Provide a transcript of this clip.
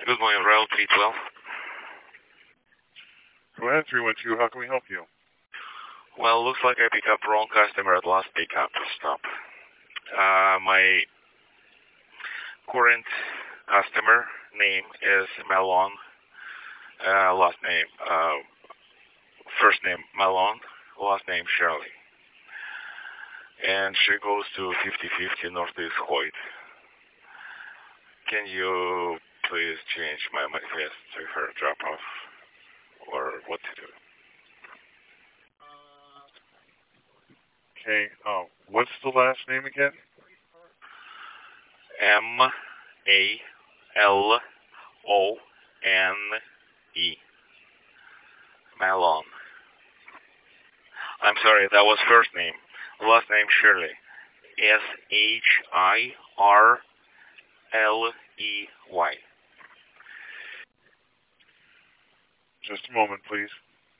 Good morning, Royal 312. Go ahead, 312. How can we help you? Well, looks like I picked up wrong customer at last pickup stop. My current customer name is Melon. Last name, first name Melon, last name Shirley. And she goes to 5050 Northeast Hoyt. Can you please change my manifest to her drop off or what to do? Okay. What's the last name again? Malone. Malone. I'm sorry, that was first name. Last name Shirley. Shirley. Just a moment, please.